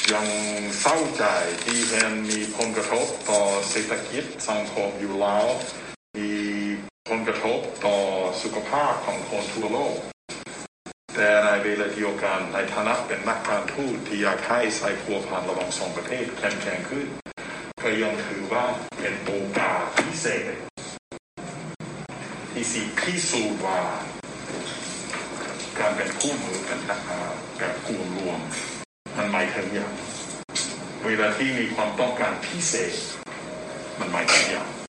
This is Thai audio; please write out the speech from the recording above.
ยังเศร้าใจที่เห็นมีผลกระทบต่อเศรษฐกิจสังคมอยู่แล้วมีผลกระทบต่อสุขภาพของคนทั่วโลกแต่ในเวลาเดียวกันในฐานะเป็นนักการทูตที่อยากให้สายพัวพันระหว่างสองประเทศแข็งแกร่งขึ้นก็ยังถือว่าเป็นโอกาสพิเศษที่สิพิสูจน์ว่าการเป็นคู่มือกันแบบกลุ่มรวมมันหมายถึงอย่างเวลาที่มีความต้องการพิเศษมันหมายถึงอย่าง